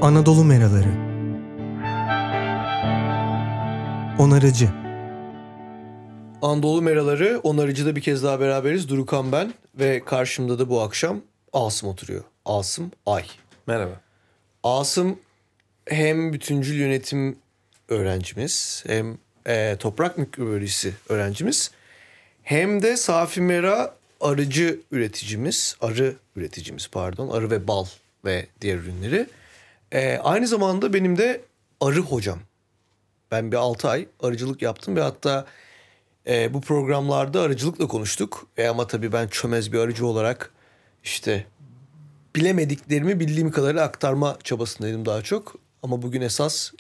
Anadolu Meraları. Onarıcı. Anadolu Meraları Onarıcı'da bir kez daha beraberiz. Durukan ben ve karşımda da bu akşam Asım oturuyor. Asım Ay. Merhaba. Asım hem bütüncül yönetim öğrencimiz hem toprak mikrobiyolojisi öğrencimiz hem de Safi Mera arı üreticimiz pardon, arı ve bal ve diğer ürünleri. Aynı zamanda benim de arı hocam. Ben bir 6 ay arıcılık yaptım ve hatta bu programlarda arıcılıkla konuştuk. Ama tabii ben çömez bir arıcı olarak işte bilemediklerimi bildiğim kadarıyla aktarma çabasındaydım daha çok. Ama bugün esas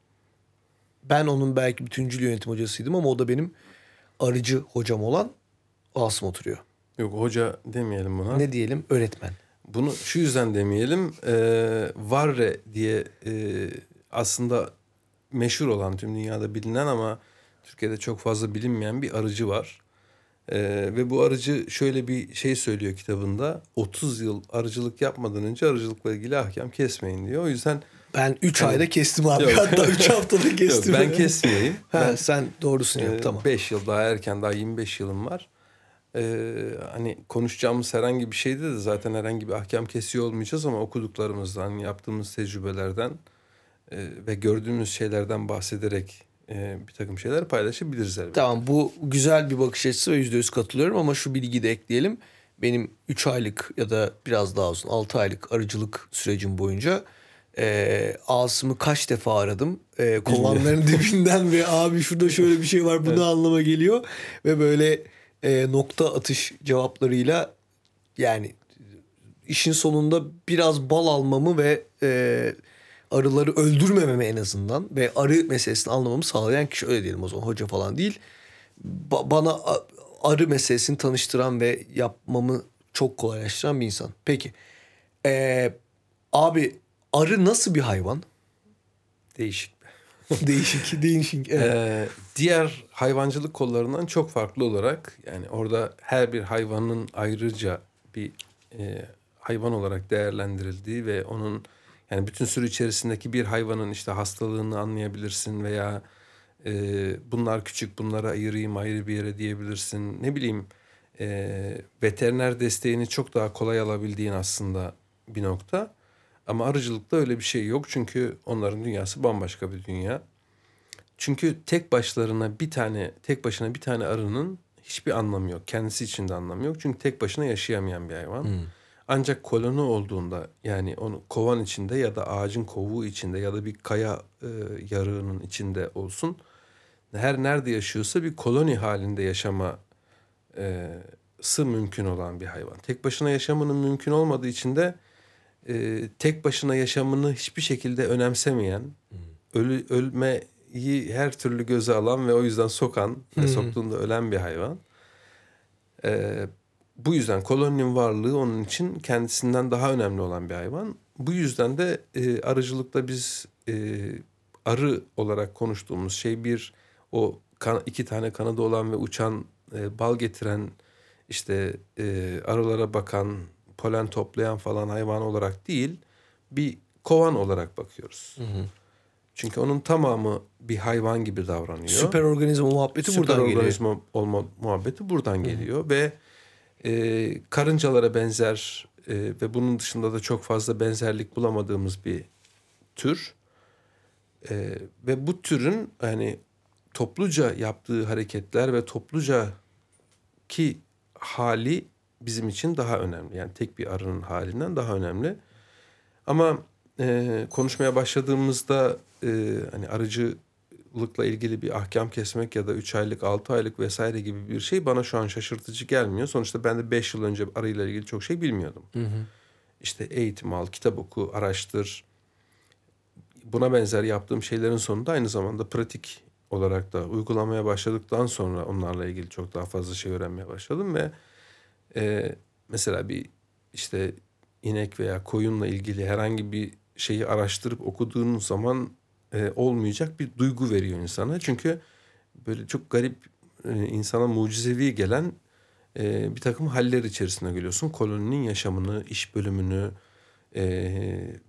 ben onun belki bütüncül yönetim hocasıydım ama o da benim arıcı hocam olan Asım oturuyor. Yok, hoca demeyelim buna. Ne diyelim? Öğretmen. Bunu şu yüzden demeyelim. Varre diye aslında meşhur olan, tüm dünyada bilinen ama Türkiye'de çok fazla bilinmeyen bir arıcı var. Ve bu arıcı şöyle bir şey söylüyor kitabında. 30 yıl arıcılık yapmadan önce arıcılıkla ilgili ahkam kesmeyin diyor. O yüzden Ben 3 ayda kestim abi. Yok. Hatta 3 haftada kestim. yok, ben kesmeyeyim. Sen doğrusunu yap, tamam. 5 yıl daha erken, daha 25 yılım var. Hani konuşacağımız herhangi bir şeyde de zaten herhangi bir ahkam kesiyor olmayacağız ama okuduklarımızdan, yaptığımız tecrübelerden ve gördüğümüz şeylerden bahsederek bir takım şeyler paylaşabiliriz elbette. Tamam, bu güzel bir bakış açısı ve %100 katılıyorum ama şu bilgiyi de ekleyelim. Benim 3 aylık ya da biraz daha uzun 6 aylık arıcılık sürecim boyunca Asım'ı kaç defa aradım. Kovanların dibinden ve abi şurada şöyle bir şey var, bu ne anlama geliyor. Ve böyle nokta atış cevaplarıyla yani işin sonunda biraz bal almamı ve arıları öldürmememi en azından ve arı meselesini anlamamı sağlayan kişi, öyle diyelim o zaman, hoca falan değil. Bana arı meselesini tanıştıran ve yapmamı çok kolaylaştıran bir insan. Peki abi, arı nasıl bir hayvan? Değişik. Değişik. Evet. Diğer hayvancılık kollarından çok farklı olarak, yani orada her bir hayvanın ayrıca bir hayvan olarak değerlendirildiği ve onun, yani bütün sürü içerisindeki bir hayvanın işte hastalığını anlayabilirsin veya bunlar küçük, bunlara ayırayım ayrı bir yere diyebilirsin. Ne bileyim, veteriner desteğini çok daha kolay alabildiğin aslında bir nokta. Ama arıcılıkta öyle bir şey yok, çünkü onların dünyası bambaşka bir dünya. Çünkü tek başına bir tane arının hiçbir anlamı yok. Kendisi için de anlamı yok. Çünkü tek başına yaşayamayan bir hayvan. Ancak koloni olduğunda, yani onu kovan içinde ya da ağacın kovuğu içinde ya da bir kaya yarığının içinde olsun, her nerede yaşıyorsa bir koloni halinde yaşaması mümkün olan bir hayvan. Tek başına yaşamının mümkün olmadığı için de tek başına yaşamını hiçbir şekilde önemsemeyen, ölmeyi her türlü göze alan ve o yüzden sokan ve soktuğunda ölen bir hayvan. Bu yüzden koloninin varlığı onun için kendisinden daha önemli olan bir hayvan. Bu yüzden de arıcılıkta biz arı olarak konuştuğumuz şey iki tane kanadı olan ve uçan, bal getiren, işte arılara bakan, polen toplayan falan hayvan olarak değil, bir kovan olarak bakıyoruz. Çünkü onun tamamı bir hayvan gibi davranıyor. Süper organizma muhabbeti buradan geliyor. Süper organizma olma muhabbeti buradan geliyor ve karıncalara benzer ve bunun dışında da çok fazla benzerlik bulamadığımız bir tür. Ve bu türün hani topluca yaptığı hareketler ve topluca ki hali bizim için daha önemli. Yani tek bir arının halinden daha önemli. Ama konuşmaya başladığımızda hani arıcılıkla ilgili bir ahkam kesmek ya da 3 aylık 6 aylık vesaire gibi bir şey bana şu an şaşırtıcı gelmiyor. Sonuçta ben de 5 yıl önce arıyla ilgili çok şey bilmiyordum. İşte eğitim al, kitap oku, araştır. Buna benzer yaptığım şeylerin sonunda aynı zamanda pratik olarak da uygulamaya başladıktan sonra onlarla ilgili çok daha fazla şey öğrenmeye başladım ve mesela bir işte inek veya koyunla ilgili herhangi bir şeyi araştırıp okuduğun zaman olmayacak bir duygu veriyor insana. Çünkü böyle çok garip, insana mucizevi gelen bir takım haller içerisine geliyorsun. Koloninin yaşamını, iş bölümünü,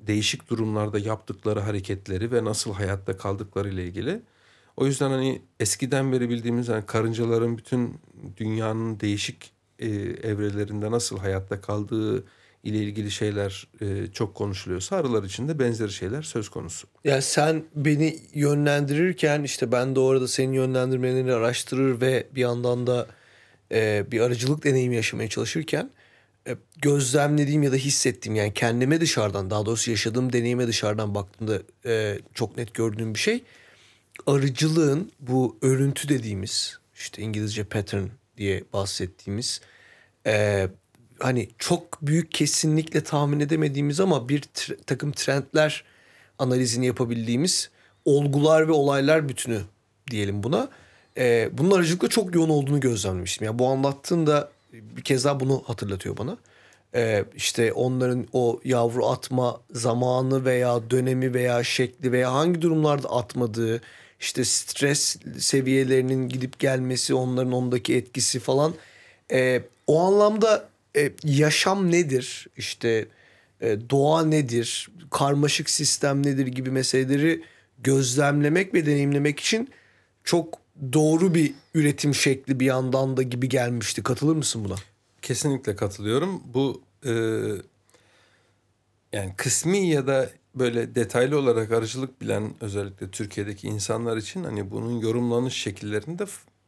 değişik durumlarda yaptıkları hareketleri ve nasıl hayatta kaldıkları ile ilgili. O yüzden hani eskiden beri bildiğimiz hani karıncaların bütün dünyanın değişik evrelerinde nasıl hayatta kaldığı ile ilgili şeyler çok konuşuluyorsa arılar için de benzeri şeyler söz konusu. Yani sen beni yönlendirirken işte ben de orada senin yönlendirmelerini araştırır ve bir yandan da bir arıcılık deneyimi yaşamaya çalışırken gözlemlediğim ya da hissettiğim, yani kendime dışarıdan, daha doğrusu yaşadığım deneyime dışarıdan baktığımda çok net gördüğüm bir şey, arıcılığın bu örüntü dediğimiz, işte İngilizce pattern diye bahsettiğimiz, hani çok büyük kesinlikle tahmin edemediğimiz ama bir takım trendler analizini yapabildiğimiz olgular ve olaylar bütünü diyelim buna. Bunun arıcılıkla çok yoğun olduğunu gözlemlemiştim. Yani bu anlattığın da bir kez daha bunu hatırlatıyor bana. İşte onların o yavru atma zamanı veya dönemi veya şekli veya hangi durumlarda atmadığı, işte stres seviyelerinin gidip gelmesi, onların ondaki etkisi falan. O anlamda yaşam nedir? İşte doğa nedir? Karmaşık sistem nedir gibi meseleleri gözlemlemek ve deneyimlemek için çok doğru bir üretim şekli bir yandan da gibi gelmişti. Katılır mısın buna? Kesinlikle katılıyorum. Bu yani kısmi ya da böyle detaylı olarak arıcılık bilen özellikle Türkiye'deki insanlar için hani bunun yorumlanış şekillerinde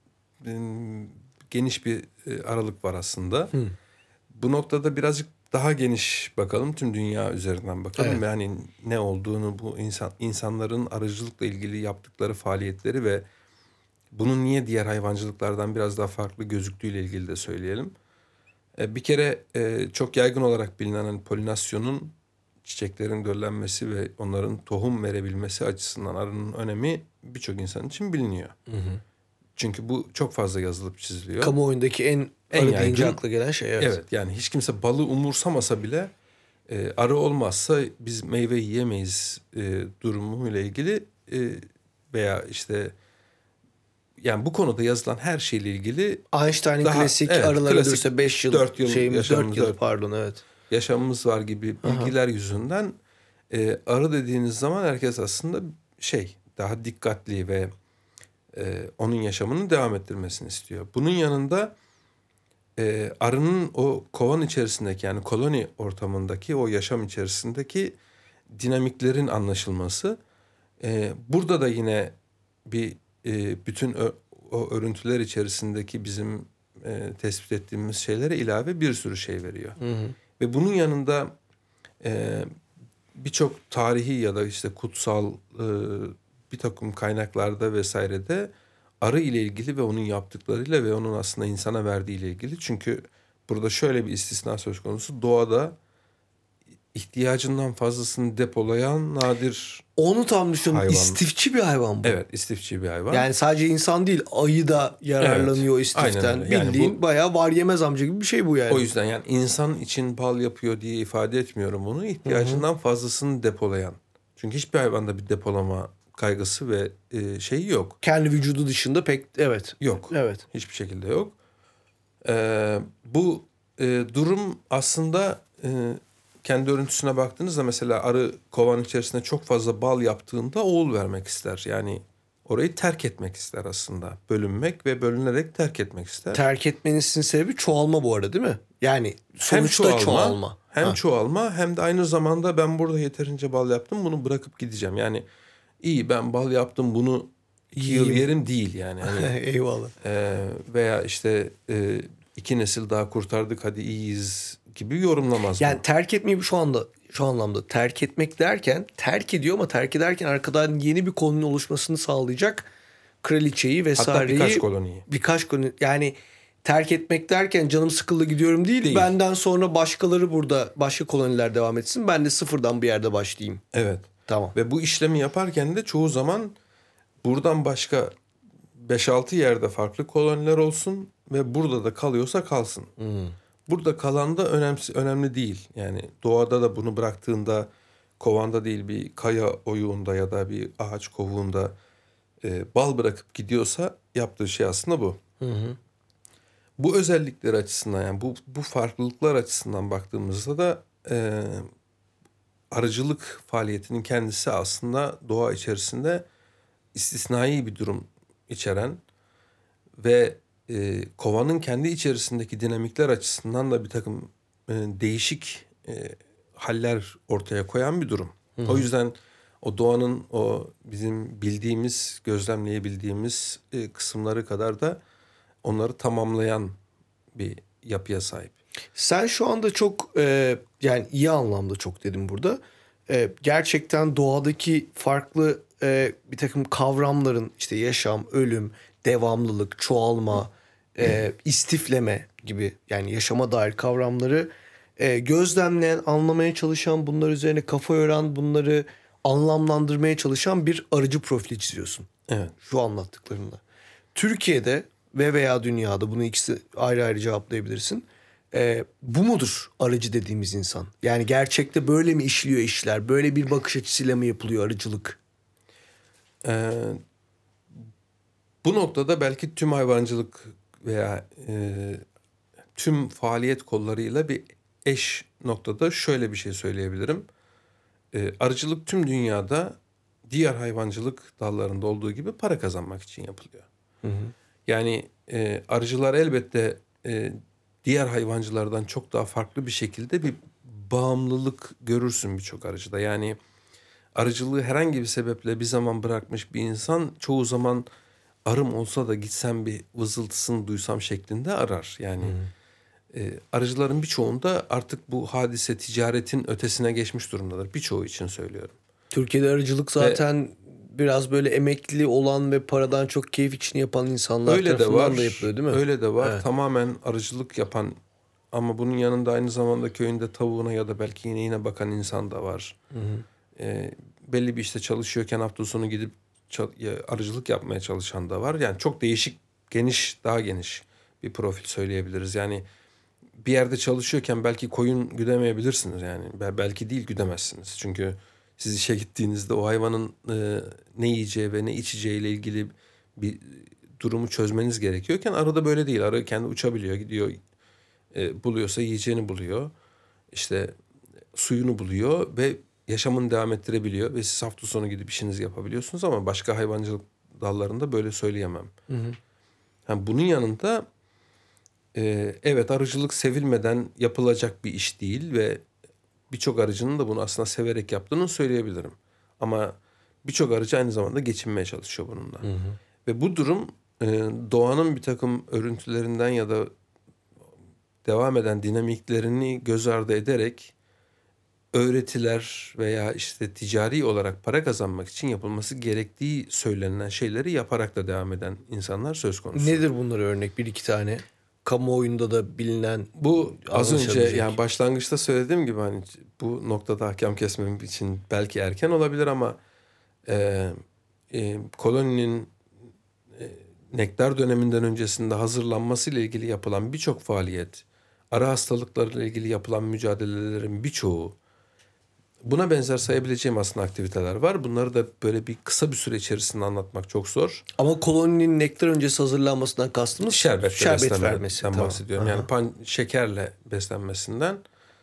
geniş bir aralık var aslında. Bu noktada birazcık daha geniş bakalım. Tüm dünya üzerinden bakalım. Evet. Yani ne olduğunu, bu insanların arıcılıkla ilgili yaptıkları faaliyetleri ve bunun niye diğer hayvancılıklardan biraz daha farklı gözüktüğüyle ilgili de söyleyelim. Bir kere çok yaygın olarak bilinen hani polinasyonun, çiçeklerin döllenmesi ve onların tohum verebilmesi açısından arının önemi birçok insan için biliniyor. Çünkü bu çok fazla yazılıp çiziliyor. Kamuoyundaki en arı deyince yaygın akla gelen şey. Evet. Evet, yani hiç kimse balı umursamasa bile arı olmazsa biz meyve yiyemeyiz durumuyla ilgili veya işte yani bu konuda yazılan her şeyle ilgili Einstein'ın daha- klasik evet, arılar klasik ölürse 5 yıl, 4 yıl 4 yaşamımız, yıl 4 pardon, evet. yaşamımız var gibi bilgiler yüzünden arı dediğiniz zaman herkes aslında daha dikkatli ve onun yaşamını devam ettirmesini istiyor. Bunun yanında arının o kovan içerisindeki yani koloni ortamındaki o yaşam içerisindeki dinamiklerin anlaşılması. Burada da yine bir bütün o örüntüler içerisindeki bizim tespit ettiğimiz şeylere ilave bir sürü şey veriyor. Ve bunun yanında birçok tarihi ya da işte kutsal bir takım kaynaklarda vesairede arı ile ilgili ve onun yaptıklarıyla ve onun aslında insana verdiği ile ilgili. Çünkü burada şöyle bir istisna söz konusu. Doğada ihtiyacından fazlasını depolayan nadir Onu tam düşündüm. hayvan. İstifçi bir hayvan bu. Evet, istifçi bir hayvan. Yani sadece insan değil, ayı da yararlanıyor Evet, aynen istiften. öyle. Yani Bildiğin bayağı var yemez amca gibi bir şey bu yani. O yüzden yani insan için bal yapıyor diye ifade etmiyorum bunu. İhtiyacından fazlasını depolayan. Çünkü hiçbir hayvanda bir depolama kaygısı ve şeyi yok. Kendi vücudu dışında pek Yok. Evet. Hiçbir şekilde yok. Bu durum aslında kendi örüntüsüne baktığınızda mesela arı kovan içerisinde çok fazla bal yaptığında oğul vermek ister. Yani orayı terk etmek ister aslında. Bölünmek ve bölünerek terk etmek ister. Terk etmenizin sebebi çoğalma bu arada, değil mi? Yani sonuçta çoğalma. Hem çoğalma hem de aynı zamanda ben burada yeterince bal yaptım, bunu bırakıp gideceğim. Yani iyi, ben bal yaptım, bunu 2 yıl yerim değil yani. Hani, Eyvallah. veya işte 2 nesil daha kurtardık, hadi iyiyiz gibi yorumlamaz Yani mı? terk etmeyi şu anlamda terk etmek derken terk ediyor ama terk ederken arkadan yeni bir koloninin oluşmasını sağlayacak kraliçeyi vesaireyi. Hatta birkaç koloniyi. Birkaç koloni. Yani terk etmek derken canım sıkıldı gidiyorum değil. Benden sonra başkaları burada, başka koloniler devam etsin. Ben de sıfırdan bir yerde başlayayım. Evet. Tamam. Ve bu işlemi yaparken de çoğu zaman buradan başka 5-6 yerde farklı koloniler olsun ve burada da kalıyorsa kalsın. Burada kalan da önemli değil. Yani doğada da bunu bıraktığında kovanda değil bir kaya oyuğunda ya da bir ağaç kovuğunda bal bırakıp gidiyorsa yaptığı şey aslında bu. Bu özellikler açısından yani bu farklılıklar açısından baktığımızda da arıcılık faaliyetinin kendisi aslında doğa içerisinde istisnai bir durum içeren ve kovanın kendi içerisindeki dinamikler açısından da bir takım değişik haller ortaya koyan bir durum. O yüzden o doğanın o bizim bildiğimiz, gözlemleyebildiğimiz kısımları kadar da onları tamamlayan bir yapıya sahip. Sen şu anda çok yani iyi anlamda çok dedim burada. Gerçekten doğadaki farklı bir takım kavramların işte yaşam, ölüm, devamlılık, çoğalma, istifleme gibi yani yaşama dair kavramları gözlemleyen, anlamaya çalışan, bunlar üzerine kafa yoran, bunları anlamlandırmaya çalışan bir arıcı profili çiziyorsun. Evet. Şu anlattıklarında. Türkiye'de ve veya dünyada bunu ikisi ayrı ayrı cevaplayabilirsin. Bu mudur arıcı dediğimiz insan? Yani gerçekte böyle mi işliyor işler? Böyle bir bakış açısıyla mı yapılıyor arıcılık? Ee, Bu noktada belki tüm hayvancılık veya tüm faaliyet kollarıyla bir eş noktada şöyle bir şey söyleyebilirim. Arıcılık tüm dünyada diğer hayvancılık dallarında olduğu gibi para kazanmak için yapılıyor. Yani arıcılar elbette diğer hayvancılardan çok daha farklı bir şekilde bir bağımlılık görürsün birçok arıcıda. Yani arıcılığı herhangi bir sebeple bir zaman bırakmış bir insan çoğu zaman arım olsa da gitsem bir vızıltısını duysam şeklinde arar. Yani arıcıların birçoğunda artık bu hadise ticaretin ötesine geçmiş durumdadır. Birçoğu için söylüyorum. Türkiye'de arıcılık zaten biraz böyle emekli olan ve paradan çok keyif için yapan insanlar Öyle de tarafından var. da yapılıyor değil mi? Öyle de var. Evet. Tamamen arıcılık yapan ama bunun yanında aynı zamanda köyünde tavuğuna ya da belki ineğine bakan insan da var. Belli bir işte çalışıyorken hafta sonu gidip arıcılık yapmaya çalışan da var. Yani çok değişik, geniş, daha geniş bir profil söyleyebiliriz. Yani bir yerde çalışıyorken belki koyun güdemeyebilirsiniz yani. Belki değil güdemezsiniz. Çünkü siz işe gittiğinizde o hayvanın ne yiyeceği ve ne içeceğiyle ilgili bir durumu çözmeniz gerekiyorken arada böyle değil. Arı kendi uçabiliyor, gidiyor, buluyorsa yiyeceğini buluyor. İşte suyunu buluyor ve yaşamını devam ettirebiliyor ve siz hafta sonu gidip işinizi yapabiliyorsunuz ama başka hayvancılık dallarında böyle söyleyemem. Yani bunun yanında evet arıcılık sevilmeden yapılacak bir iş değil ve birçok arıcının da bunu aslında severek yaptığını söyleyebilirim. Ama birçok arıcı aynı zamanda geçinmeye çalışıyor bununla. Ve bu durum doğanın bir takım örüntülerinden ya da devam eden dinamiklerini göz ardı ederek öğretiler veya işte ticari olarak para kazanmak için yapılması gerektiği söylenilen şeyleri yaparak da devam eden insanlar söz konusu. Nedir bunlara örnek? Bir iki tane. Kamuoyunda da bilinen. Bu az önce anlaşabilecek. yani başlangıçta söylediğim gibi hani bu noktada hakem kesmem için belki erken olabilir ama koloninin nektar döneminden öncesinde hazırlanması ile ilgili yapılan birçok faaliyet, arı hastalıklarıyla ilgili yapılan mücadelelerin birçoğu, buna benzer sayabileceğim aslında aktiviteler var. Bunları da böyle bir kısa bir süre içerisinde anlatmak çok zor. Ama koloninin nektar öncesi hazırlanmasından kastımız şerbet vermesi. Tamam. bahsediyorum. Yani şekerle beslenmesinden.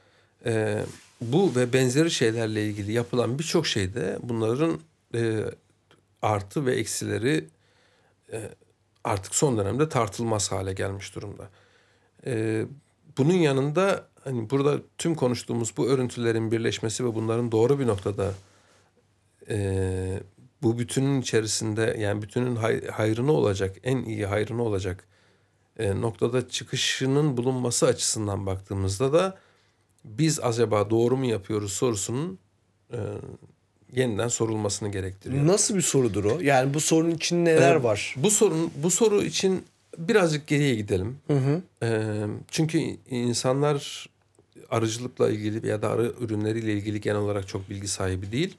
Bu ve benzeri şeylerle ilgili yapılan birçok şeyde bunların artı ve eksileri artık son dönemde tartılmaz hale gelmiş durumda. Bunun yanında hani burada tüm konuştuğumuz bu örüntülerin birleşmesi ve bunların doğru bir noktada bu bütünün içerisinde yani bütünün hayrına olacak, en iyi hayrına olacak noktada çıkışının bulunması açısından baktığımızda da biz acaba doğru mu yapıyoruz sorusunun yeniden sorulmasını gerektiriyor. Nasıl bir sorudur o? Yani bu sorunun için neler var? Bu soru için birazcık geriye gidelim. Çünkü insanlar arıcılıkla ilgili ya da arı ürünleriyle ilgili genel olarak çok bilgi sahibi değil.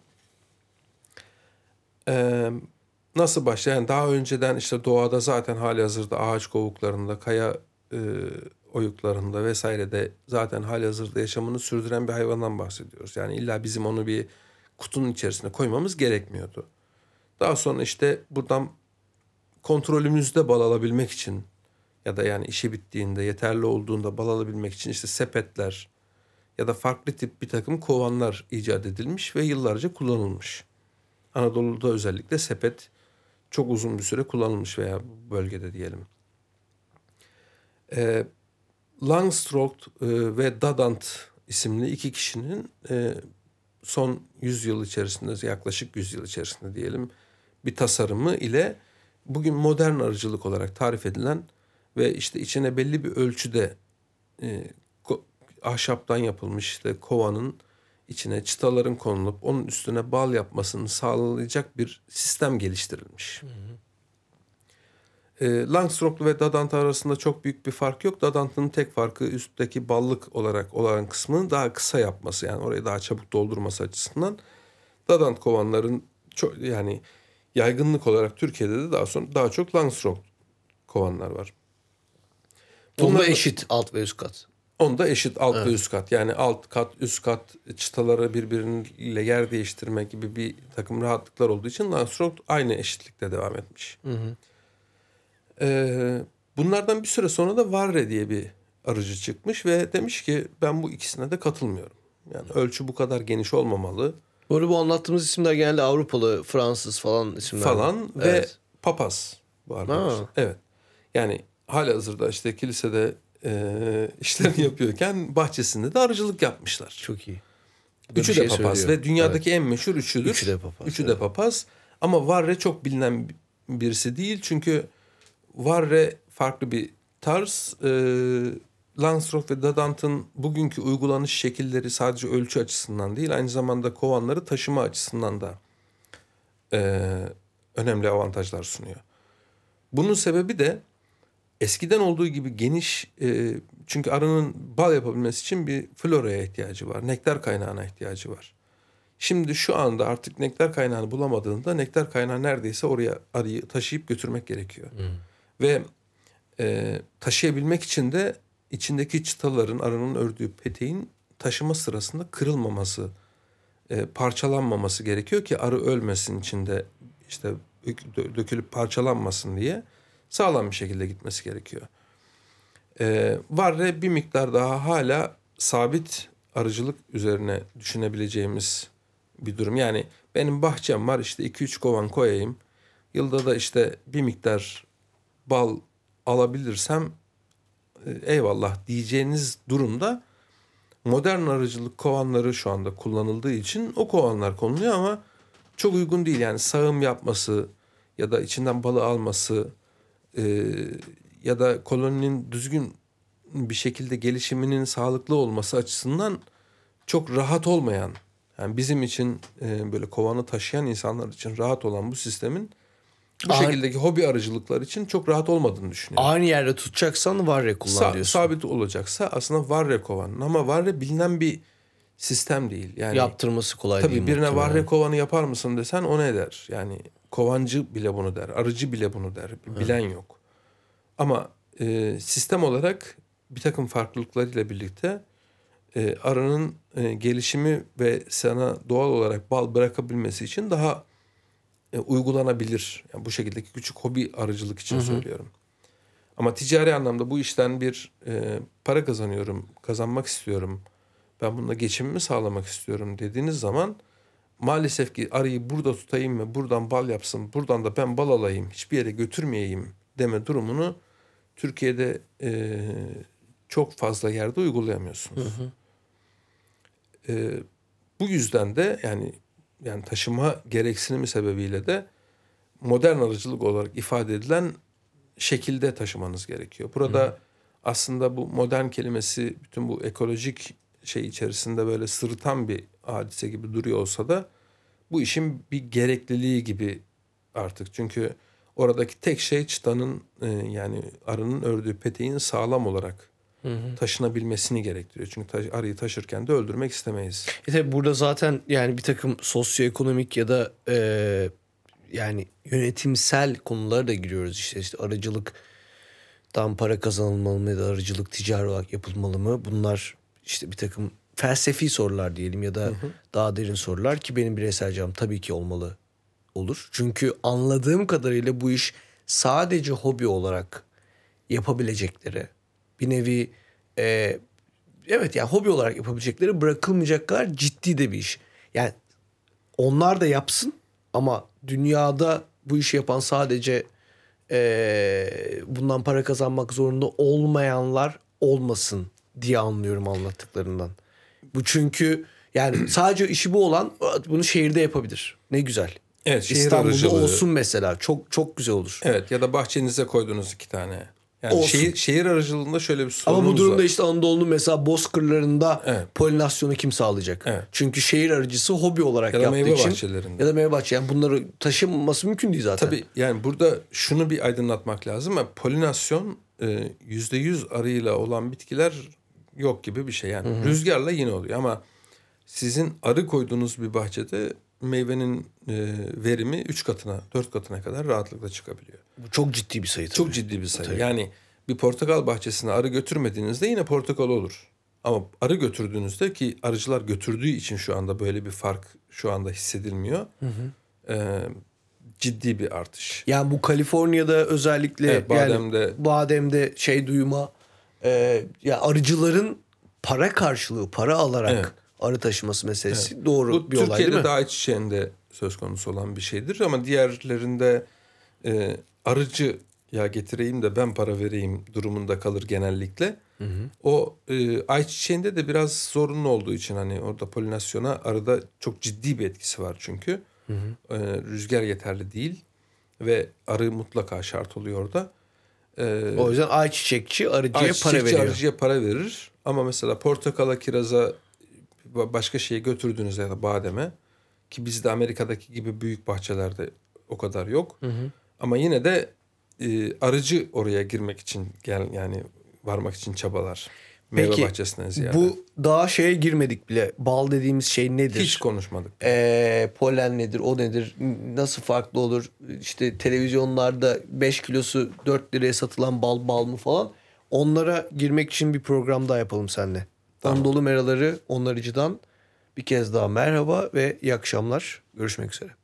Nasıl başlayan? Yani daha önceden işte doğada zaten halihazırda ağaç kovuklarında, kaya oyuklarında vesairede zaten halihazırda yaşamını sürdüren bir hayvandan bahsediyoruz. Yani illa bizim onu bir kutunun içerisine koymamız gerekmiyordu. Daha sonra işte buradan kontrolümüzde bal alabilmek için ya da yani işi bittiğinde yeterli olduğunda bal alabilmek için işte sepetler ya da farklı tip bir takım kovanlar icat edilmiş ve yıllarca kullanılmış. Anadolu'da özellikle sepet çok uzun bir süre kullanılmış veya bu bölgede diyelim. Langstroth ve Dadant isimli iki kişinin son 100 yıl içerisinde, yaklaşık 100 yıl içerisinde diyelim, bir tasarımı ile bugün modern arıcılık olarak tarif edilen ve işte içine belli bir ölçüde ahşaptan yapılmış işte kovanın içine çıtaların konulup onun üstüne bal yapmasını sağlayacak bir sistem geliştirilmiş. Langstroth ve Dadant arasında çok büyük bir fark yok. Dadant'ın tek farkı üstteki ballık olarak olan kısmını daha kısa yapması, yani orayı daha çabuk doldurması açısından. Dadant kovanların yani yaygınlık olarak Türkiye'de de daha çok Langstroth kovanlar var. Onda eşit alt ve üst kat. Onda eşit alt ve üst kat. Yani alt kat, üst kat çıtaları birbiriyle yer değiştirme gibi bir takım rahatlıklar olduğu için Langstroth aynı eşitlikte devam etmiş. Bunlardan bir süre sonra da Varre diye bir arıcı çıkmış ve demiş ki ben bu ikisine de katılmıyorum. Yani ölçü bu kadar geniş olmamalı. Bu arada bu anlattığımız isimler genelde Avrupalı, Fransız falan isimler. Falan ve papaz bu arkadaş. Ha. Evet. Yani halihazırda işte kilisede işlerini yapıyorken bahçesinde de arıcılık yapmışlar. Çok iyi. Üçü de papaz ve dünyadaki en meşhur üçüdür. Üçü de papaz. Üçü de papaz. Ama Varre çok bilinen birisi değil. Çünkü Varre farklı bir tarz. Langstroth ve Dadant'ın bugünkü uygulanış şekilleri sadece ölçü açısından değil, aynı zamanda kovanları taşıma açısından da önemli avantajlar sunuyor. Bunun sebebi de eskiden olduğu gibi geniş, çünkü arının bal yapabilmesi için bir floraya ihtiyacı var. Nektar kaynağına ihtiyacı var. Şimdi şu anda artık nektar kaynağını bulamadığında nektar kaynağı neredeyse oraya arıyı taşıyıp götürmek gerekiyor. Ve taşıyabilmek için de içindeki çıtaların, arının ördüğü peteğin taşıma sırasında kırılmaması, parçalanmaması gerekiyor ki arı ölmesin, içinde işte dökülüp parçalanmasın diye sağlam bir şekilde gitmesi gerekiyor. Varre bir miktar daha hala sabit arıcılık üzerine düşünebileceğimiz bir durum. Yani benim bahçem var, işte 2-3 kovan koyayım. Yılda da işte bir miktar bal alabilirsem eyvallah diyeceğiniz durumda modern arıcılık kovanları şu anda kullanıldığı için o kovanlar konuluyor ama çok uygun değil. Yani sağım yapması ya da içinden balı alması ya da koloninin düzgün bir şekilde gelişiminin sağlıklı olması açısından çok rahat olmayan, yani bizim için böyle kovanı taşıyan insanlar için rahat olan bu sistemin bu şekildeki hobi arıcılıklar için çok rahat olmadığını düşünüyorum. Aynı yerde tutacaksan Varre kullan diyorsun. Sabit olacaksa aslında Varre kovanın, ama Varre bilinen bir sistem değil. Yani yaptırması kolay değil. tabii birine muhtemelen. Varre kovanı yapar mısın desen o ne der? Yani kovancı bile bunu der, arıcı bile bunu der. Bilen yok. Ama sistem olarak bir takım farklılıklarıyla birlikte arının gelişimi ve sana doğal olarak bal bırakabilmesi için daha uygulanabilir. Yani bu şekildeki küçük hobi arıcılık için söylüyorum. Ama ticari anlamda bu işten bir para kazanmak istiyorum, ben bununla geçimimi sağlamak istiyorum dediğiniz zaman maalesef ki arıyı burada tutayım ve buradan bal yapsın, buradan da ben bal alayım, hiçbir yere götürmeyeyim deme durumunu Türkiye'de çok fazla yerde uygulayamıyorsunuz. Bu yüzden de yani taşıma gereksinimi sebebiyle de modern arıcılık olarak ifade edilen şekilde taşımanız gerekiyor. Burada aslında bu modern kelimesi bütün bu ekolojik şey içerisinde böyle sırıtan bir hadise gibi duruyor olsa da bu işin bir gerekliliği gibi artık. Çünkü oradaki tek şey çıtanın yani arının ördüğü peteğin sağlam olarak taşınabilmesini gerektiriyor. Çünkü arıyı taşırken de öldürmek istemeyiz. Tabii burada zaten yani bir takım sosyoekonomik ya da yani yönetimsel konulara da giriyoruz. İşte arıcılıktan para kazanılmalı mı ya da arıcılık ticari olarak yapılmalı mı? Bunlar işte bir takım felsefi sorular diyelim ya da daha derin sorular ki benim bireysel cevabım tabii ki olmalı olur. Çünkü anladığım kadarıyla bu iş sadece hobi olarak yapabilecekleri bir nevi evet yani hobi olarak yapabilecekleri, bırakılmayacak kadar ciddi de bir iş. Yani onlar da yapsın ama dünyada bu işi yapan sadece bundan para kazanmak zorunda olmayanlar olmasın diye anlıyorum anlattıklarından. Bu çünkü yani sadece işi bu olan bunu şehirde yapabilir. Ne güzel. Evet, şehir İstanbul'da aracılığı. olsun mesela. Çok çok güzel olur. Evet, ya da bahçenize koydunuz 2 tane. Yani Olsun. şehir aracılığında şöyle bir sorunumuz Ama bu durumda var. işte Anadolu'nun mesela bozkırlarında Evet. polinasyonu kim sağlayacak? Evet. Çünkü şehir arıcısı hobi olarak Ya da yaptığı meyve için. bahçelerinde. Ya da meyve bahçe. Yani bunları taşınması mümkün değil zaten. Tabii yani burada şunu bir aydınlatmak lazım. Yani polinasyon %100 arıyla olan bitkiler yok gibi bir şey. Yani rüzgarla yine oluyor ama sizin arı koyduğunuz bir bahçede meyvenin verimi 3 katına 4 katına kadar rahatlıkla çıkabiliyor. Bu çok ciddi bir sayı tabii. Çok ciddi bir sayı. Tabii. Yani bir portakal bahçesine arı götürmediğinizde yine portakal olur. Ama arı götürdüğünüzde, ki arıcılar götürdüğü için şu anda böyle bir fark şu anda hissedilmiyor. Ciddi bir artış. Yani bu Kaliforniya'da özellikle Evet, bademde şey duyma ya arıcıların para karşılığı, para alarak Evet. arı taşıması meselesi doğru Bu bir olay değil Türkiye'de mi? daha ayçiçeğinde söz konusu olan bir şeydir ama diğerlerinde arıcıya getireyim de ben para vereyim durumunda kalır genellikle. O ayçiçeğinde de biraz zorunlu olduğu için hani orada polinasyona arıda çok ciddi bir etkisi var çünkü. Rüzgar yeterli değil ve arı mutlaka şart oluyor orada. O yüzden ayçiçekçi arıcıya para veriyor. Arıcıya para verir ama mesela portakala, kiraza, başka şeye götürdüğünüzde ya da bademe, ki bizde Amerika'daki gibi büyük bahçelerde o kadar yok. Ama yine de arıcı oraya girmek için yani varmak için çabalar. Meyve Peki bahçesinden ziyade. bu daha şeye girmedik bile. Bal dediğimiz şey nedir? Hiç konuşmadık. Polen nedir, o nedir, nasıl farklı olur? İşte televizyonlarda 5 kilosu 4 liraya satılan bal mı falan. Onlara girmek için bir program daha yapalım seninle. Tamam. Anadolu Meraları Onarıcı'dan bir kez daha merhaba ve iyi akşamlar. Görüşmek üzere.